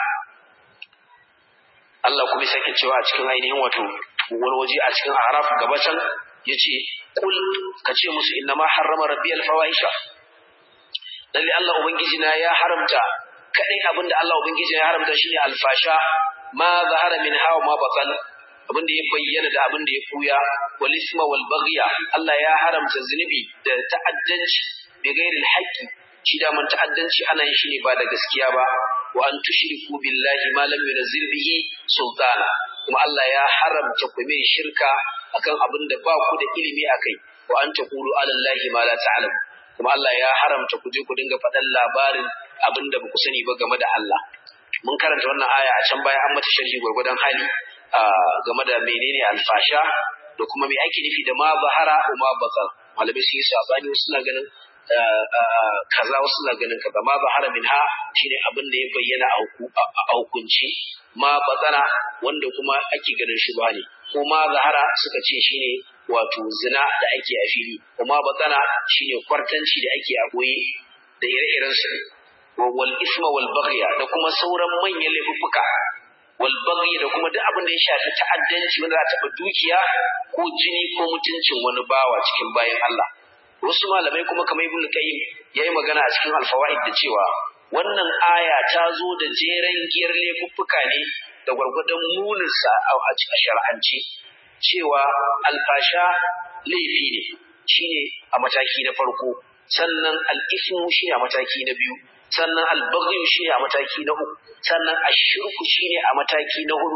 Allah kuma sake cewa a cikin ainihin wato wani waje a cikin Araf gabatan yace kul ka ce musu inna ma harrama rabbiyal fawahisha, lalle Allah ubangiji na ya haramta, kadai abinda Allah ubangiji ya haramta shine alfasha, ma zahara min hawa ma batan, abinda ya bayyana da abinda ya fuya, wal isma wal baghya, Allah ya haramta zunubi da ta'addanci bi ghairil haqqi, shi da man ta'addanci ana yin shi ne ba da gaskiya ba, wa an tushriku billahi ma lam yunzil bihi sultana, kuma Allah ya haramta ku mai shirka akan abin da ba ku da ilimi akai, wa an taqulu ala Allahi ma la ta'lamu, kuma Allah ya haramta ku je ku dinga faɗan labarin abin da ba ku sani ba game da Allah. Mun karanta wannan aya a can baya, an mata sharhi gurgurdan hali game da menene alfasha da kuma me ake nufi da ma zahara wa ma batar. Malamai sun yi sabani, wasu suna ganin kaza, wasu suna ganin kaza. Ma zahara minha shine abin da ya bayyana a hukunci, ma batsana wanda kuma ake ganin shi ba ne, ko ma zahara suka ce shine wato zina da ake a fili, kuma batsana shine kwartanci da ake a boye da ire-iren su, wal isma wal baghya da kuma sauran manyan laifuka, wal baghi da kuma duk abin da ya shafi ta'addanci wanda za ta taɓa dukiya ko jini ko mutuncin wani bawa cikin bayan Allah. Wasu malamai kuma kamar Ibn Qayyim yayi magana a cikin Al-Fawaid da cewa wannan aya ta zo da jeren giyar laifuffuka ne da gwargwadon muninsa a shar'anci, cewa alfasha laifi ne shine a mataki na farko, sannan al-ismu shine a mataki na biyu, sannan al-baghy shine a mataki na uku, sannan ashirku shine a mataki na hudu,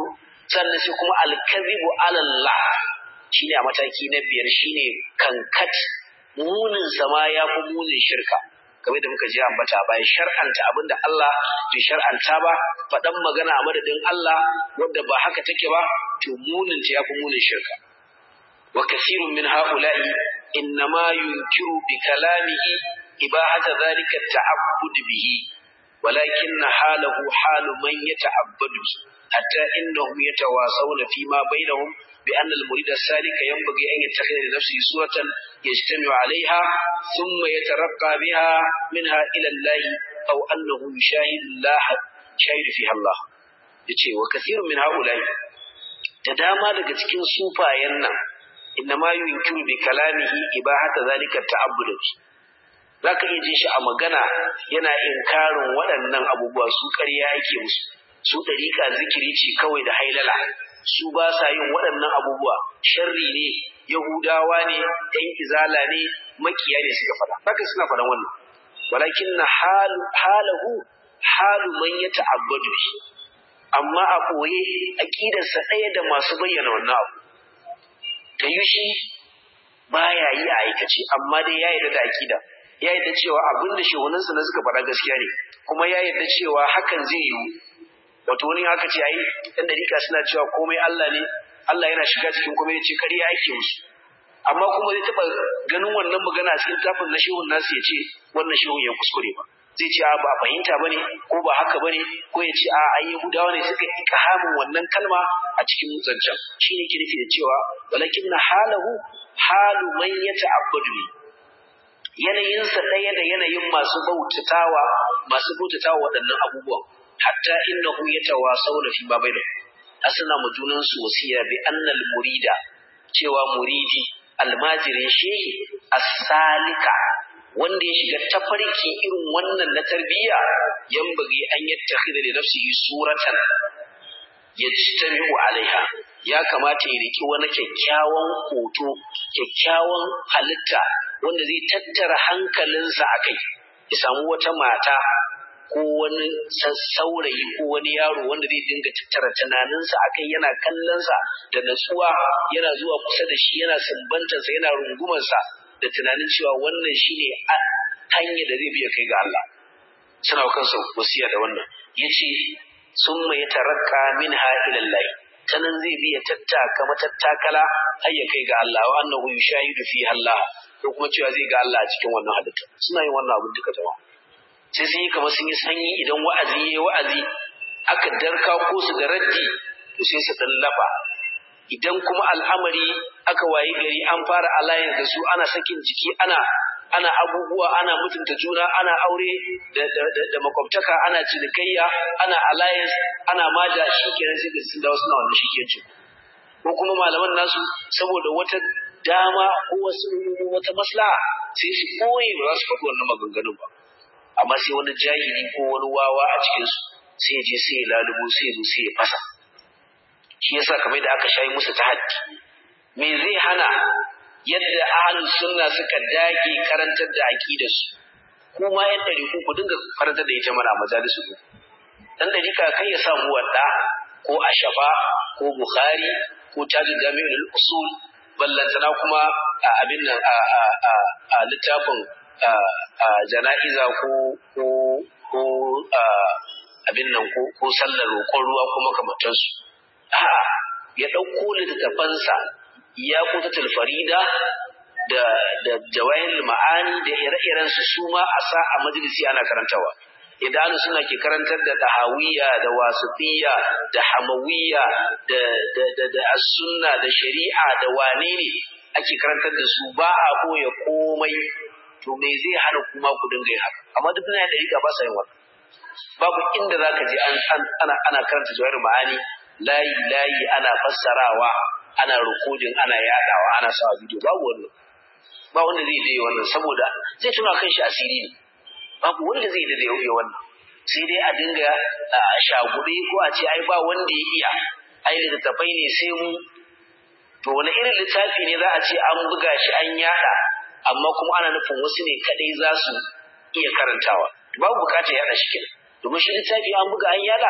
sannan sai kuma al-kadhibu ala Allah shine a mataki na biyar shine kankat munin sama ya fi munin shirka kamar da muka ji ambata bayan shar'anta abinda Allah bai shar'anta ba faɗan magana a madadin Allah wanda ba haka take ba to munin ta ya fi munin shirka wa kathirun min ha'ula'i innama yunkiru bi kalamihi ibahata dhalika at-ta'abbud bihi ولكن حاله حال من يتعبد حتى إنهم يتواصون فيما بينهم بأن المريد السالك ينبغي أن يتخذ لنفسه صورة يجتمع عليها ثم يترقى بها منها إلى الله أو أنه يشاهد الله شاهد فيها الله وكثير من هؤلاء تداما daga cikin sufayen nan إنما ينكر بكلامه إباحة ذلك التعبد zaka iya jin shi a magana yana inkarin waɗannan abubuwa su ƙarya yake musu su dariƙa zikiri ce kawai da hailala su ba sa yin waɗannan abubuwa sharri ne yahudawa ne ɗan izala ne makiya ne suka faɗa haka suna faɗan wannan walakin na halahu halu man yata'abbadu amma a koye aqidarsa ɗaya da masu bayyana wannan abu ta yi shi baya yi a aikace amma dai ya yarda da aqida ya yarda cewa abinda shehunansa na suka faɗa gaskiya ne kuma ya yarda cewa hakan zai yi wato wani haka ce ai dan dariƙa suna cewa komai Allah ne Allah yana shiga cikin komai yace kariya ake musu amma kuma zai taba ganin wannan magana a cikin tafin na shehun nasu yace wannan shehun ya kuskure ba zai ce a ba fahimta bane ko ba haka bane ko ya ce a ai yahudawa ne suka ikahamin wannan kalma a cikin zancen shine ke nufi da cewa walakin halahu halu man yata'abbadu yanayinsa ɗaya da yanayin masu bautatawa waɗannan abubuwan hatta innahu yatawasawna fi ma bainahum asna mujunan su wasiya bi annal murida cewa muridi almajirin shehi as-salika wanda ya shiga tafarki irin wannan na tarbiyya yambagi an yattakhidha li nafsihi suratan yajtami'u alaiha ya kamata ya riki wani kyakkyawan hoto kyakkyawan halitta wanda zai tattara hankalinsa akai ya samu wata mata ko wani saurayi ko wani yaro wanda zai dinga tattara tunaninsa akai yana kallonsa da natsuwa yana zuwa kusa da shi yana sumbantarsa yana rungumarsa da tunanin cewa wannan shine hanya da zai biya kai ga Allah suna kansa wasiya da wannan yace summa yatarakka minha ila Allah tanan zai biya tattaka matattakala har ya kai ga Allah wa annahu yushahidu fi Allah ko kuma cewa zai ga Allah a cikin wannan halitta suna yin wannan abin duka jama'a sai sun yi kamar sun yi sanyi idan wa'azi yayi wa'azi aka darka ko su da raddi to sai su dan lafa idan kuma al'amari aka waye gari an fara alliance da su ana sakin jiki ana abubuwa ana mutunta juna ana aure da makwabtaka ana cinikayya ana alliance ana maja shikenan sai sun dawo suna wannan shikencin ko kuma malaman nasu saboda wata dama ko wata maslaha sai su koyi ba su faɗi wannan maganganun ba amma sai wani jahili ko wani wawa a cikin su sai je sai lalubo sai zo sai ya fasa shi yasa kamar da aka shayi musu tahaddi me zai hana yadda ahlus sunna suka dage karantar da aqidar su kuma yan dariku ku dinga karantar da ita mana a majalisu dan darika kai ya samu wadda ko ashafa ko bukhari ko tajid jami'ul usul ballantana kuma a abin nan a littafin jana'iza ko abin nan ko sallar roƙon ruwa ko makamantansu ya ɗauko littattafansa ya kutatul farida da jawahirul ma'ani da ire-iren su ma a sa a majalisi ana karantawa idan suna ke karantar da tahawiyya da wasitiyya da hamawiyya da as-sunna da shari'a da wane ne ake karantar da su ba a boye komai to me zai hana kuma ku dinga yin haka amma duk na da riga ba sa yin wannan babu inda zaka je ana karanta jawahirul ma'ani layi ana fassarawa ana rukodin ana yadawa ana sawa bidiyo babu wannan ba wanda zai yi wannan saboda zai tuna kan shi asiri ne babu wanda zai da yau wannan sai dai a dinga shagube ko a ce ai ba wanda ya iya ai littafai ne sai mu to wani irin littafi ne za a ce an buga shi an yada amma kuma ana nufin wasu ne kadai za su iya karantawa babu bukatar yada shi kenan domin shi littafi an buga an yada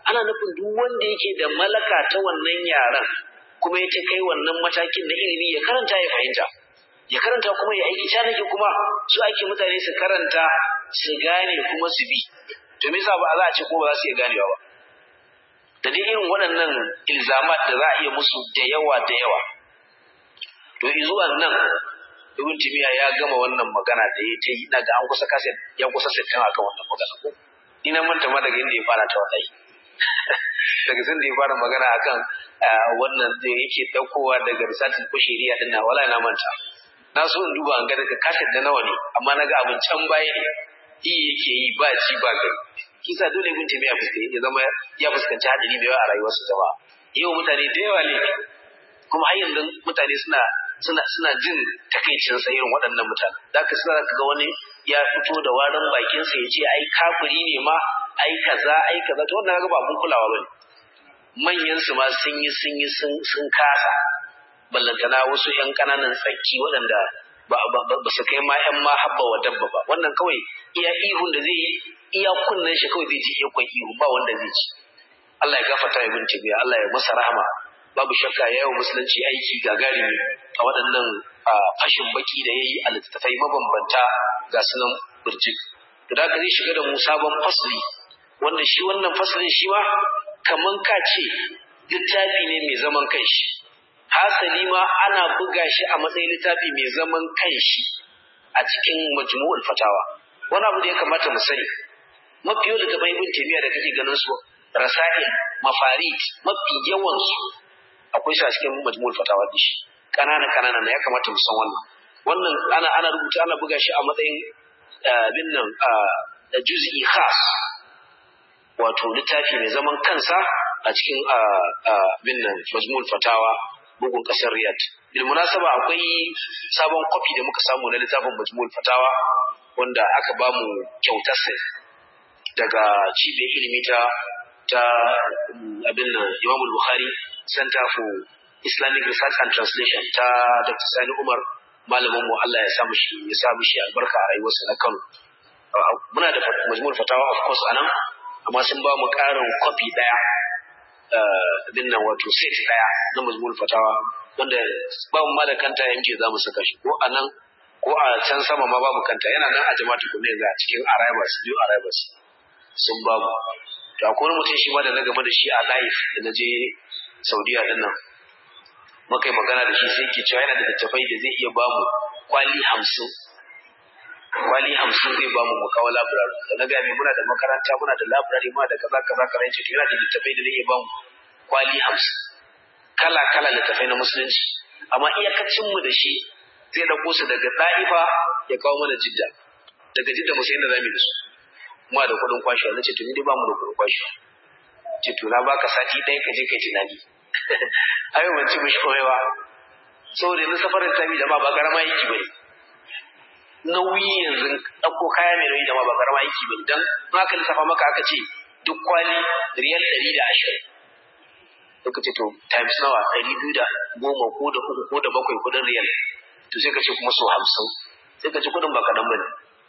ana nufin duk wanda yake da malaka ta wannan yaran kuma ya kai wannan matakin na ilimi ya karanta ya fahimta, ya karanta kuma ya aiki. Ta nake kuma su ake mutane su karanta su gane kuma su bi, to me yasa ba za a ce ko ba za su iya ganewa ba? Da dai irin waɗannan ilzamat da za a iya musu da yawa. To zuwa nan Ibn Taymiyyah ya gama wannan magana da ya ce ina ga an kusa kaset ya kusa sittin akan wannan magana ko ina manta ma daga inda ya fara ta wallahi daga sun da ya fara magana akan wannan da yake daukowa daga risatul kushiriya din na wala na manta. Na so in duba an ga daga kaset da nawa ne, amma naga abin can baya ne yake yi ba ci ba gari. Kisa dole Ibn Taymiyyah ya zama ya fuskanci hadari da yawa a rayuwarsa jama'a. Yau mutane da yawa ne kuma har yanzu mutane suna jin takaicin sa irin waɗannan mutane. Zaka ga wani ya fito da warin bakin sa ya ce ai kafiri ne ma, ai kaza to wannan ga ba abun kulawa bane. Manyan su ma sun kasa, ballantana wasu ƴan kananan tsaki waɗanda ba su kai ma ƴan ma habba wa dabba ba. Wannan kawai iya ihun da zai iya kunnan shi kawai zai ji iya kwan ihu, ba wanda zai ci. Allah ya gafarta Ibn Taymiyyah, Allah ya masa rahama. Babu shakka yayin musulunci aiki gagarumi a waɗannan fashin baki da yayi a littattafai mabambanta ga sunan burjik. To da zai shiga da mu sabon fasli, wanda shi wannan faslin shi ma kaman ka ce littafi ne mai zaman kanshi. Hasali ma ana buga shi a matsayin littafi mai zaman kanshi a cikin Majmu'ul Fatawa. Wani abu da ya kamata mu sani, mafi yawan littattafai Ibn Taymiyyah da kake ganin su rasail, mafarid, mafi yawan su akwai shi a cikin Majmu'ul Fatawa din shi. Kanana ne, ya kamata mu san wannan ana rubuta ana buga shi a matsayin da juz'i khas, wato littafi mai zaman kansa a cikin Majmu'ul Fatawa bugun kasar Riyadh. Bil munasaba akwai sabon copy da muka samu na littafin Majmu'ul Fatawa wanda aka ba mu kyautar sa daga cibiyar ilimi ta Imam Bukhari Center for Islamic Research and Translation ta Dr. Sani Umar, malamin mu. Allah ya sa mishi albarka a rayuwarsa na Kano. Muna da Majmu'ul Fatawa of course anan, amma sun ba mu karin copy daya wato set daya na Majmu'ul Fatawa wanda babu ma da kanta yanke za mu saka shi ko anan ko a can sama ma babu kanta, yana nan a jama'atu kunne ga cikin arrivals sun babu. To akwai wani mutum shi ma da na game da shi a live da na je Saudiya din nan, muka yi magana da shi sai ke cewa yana da littattafai da zai iya bamu kwali 50 zai bamu mu kawo library. Da na gami muna da makaranta, muna da library, muna da kaza yace to yana da littattafai da zai iya bamu kwali 50 kala littattafai na musulunci, amma iyakacin mu da shi zai dauko su daga Daifa ya kawo mana Jidda, daga Jidda mu sai da zamu da su. Muna da kudin kwashi, nace to ni dai ba mu da kudin kwashi. Ce to na baka sati ɗaya ka je kai tunani. Ayo ban ci mishi komai ba, saboda yanzu safarin tabi da ma ba karama yake bane. Nauyi yanzu ɗauko kaya mai nauyi da ma ba karama yake bane, dan in aka lissafa maka aka ce duk kwali riyal 120. Ka ce to times nawa 210 ko da 3 ko da 7 kudin riyal, to sai ka ce kuma so 50, sai ka ce kudin ba kadan bane.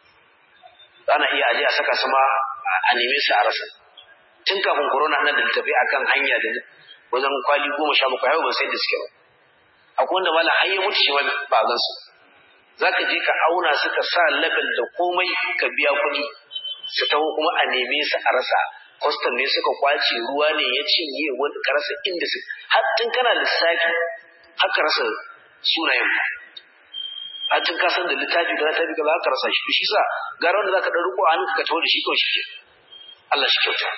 Ana iya aje a saka su ma a neme su a rasa. Tun kafin corona nan da tafi akan hanya da wajen kwali 17 yau ban sai da suke ba. Akwai wanda mala har ya mutu shi wani ba gan su. Zaka je ka auna suka sa label da komai ka biya kuɗi, su taho kuma a neme su a rasa. Custom ne suka kwace, ruwa ne ya cinye, wani ka rasa inda su. Har tun kana lissafi har ka rasa sunayen. Har tun ka san da littafi ka za ka rasa shi. Shi sa gara wanda zaka dan riko a hannunka ka taho da shi kawai shi. Allah shi kyauta.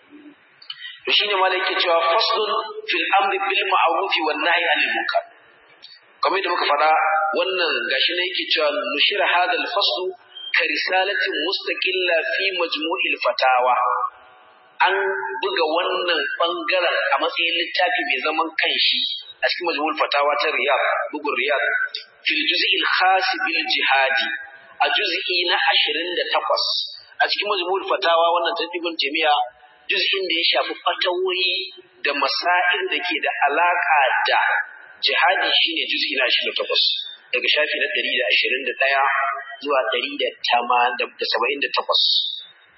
To shine malai yake cewa faslun fil amri bil ma'ruf wan nahy anil munkar. Kamar da muka fada wannan gashi ne yake cewa nushira hadal faslu ka risalatin mustaqilla fi majmu'il fatawa. An buga wannan bangaren a matsayin littafi mai zaman kanshi a cikin majmu'ul fatawa ta Riyadh, bugun Riyadh, fil juz'il khas bil jihadi, a juz'i na 28 a cikin majmu'ul fatawa wannan ta Ibn Taymiyyah, juz'in da ya shafi fatawoyi da masail da ke da alaka da jihadi shine juz'i na 28 daga shafi na 121 zuwa 178.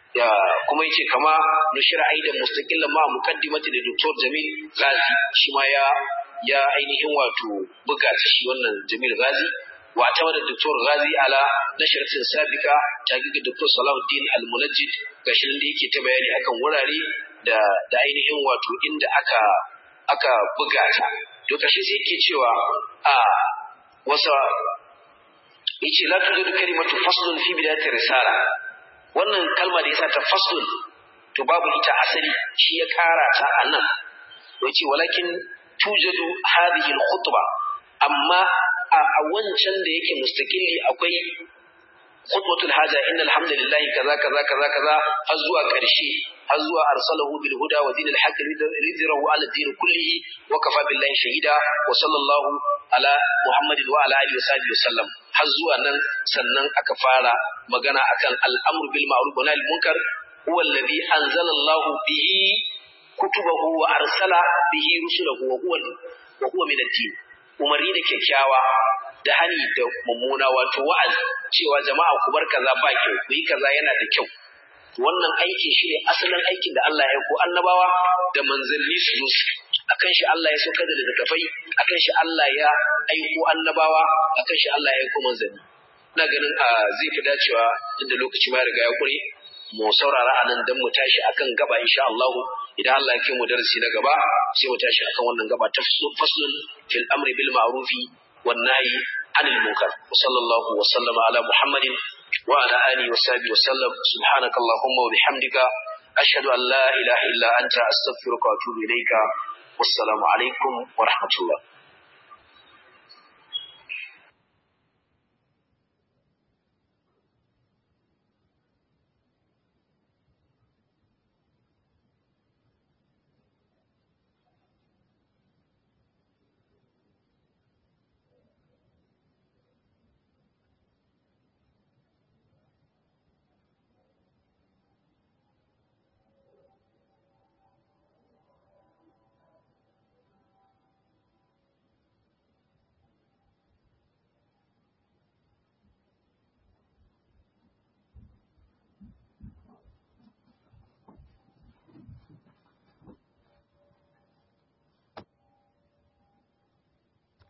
ya kuma yace kama nushira aidan mustaqillan ma muqaddimati da Dr. Jamil Ghazi shi ma ya ainihin wato buga shi wannan Jamil Ghazi wa tawada Dr. Ghazi ala nashratin sabika taqiqi Dr. Salahuddin Al-Munajjid gashin da yake ta bayani akan wurare da ainihin wato inda aka buga ta to kashi sai yake cewa wasa yace la tudu kalimatu faslun fi bidayati risala wannan kalma da yasa ta faslun to babu ita asali shi ya kara ta anan yace walakin tujadu hadhihi al-khutba amma a wancan da yake mustaqili akwai khutbatul haja innal hamdalillahi kaza kaza kaza kaza har zuwa karshe har zuwa arsalahu bil huda wa dinil haqq ridirahu ala din kullihi wa kafa billahi shahida wa sallallahu ala muhammadin wa ala alihi wa sahbihi wasallam har zuwa nan sannan aka fara magana akan al'amru bil ma'ruf wa nahy munkar huwa alladhi anzala Allah bihi kutubahu wa arsala bihi rusulahu wa huwa min ad-din umarni da kyakkyawa da hani da mummuna wato wa'azi cewa jama'a ku bar kaza ba kyau ku yi kaza yana da kyau wannan aikin shi ne asalin aikin da Allah ya aiko annabawa da manzanni su zo akan shi Allah ya saukar da littattafai akan shi Allah ya aiko annabawa akan shi Allah ya aiko manzanni ina ganin zai fi dacewa inda lokaci ma riga ya kure mu saurara anan dan mu tashi akan gaba insha Allah idan Allah ya kai mu darasi na gaba sai mu tashi akan wannan gaba ta faslun fil amri bil ma'rufi wan nahyi anil munkar sallallahu wa sallama ala muhammadin wa ala alihi wa sahbihi wa sallam subhanakallahumma wa bihamdika ashhadu an la ilaha illa anta astaghfiruka wa atubu ilayka wassalamu alaikum wa rahmatullah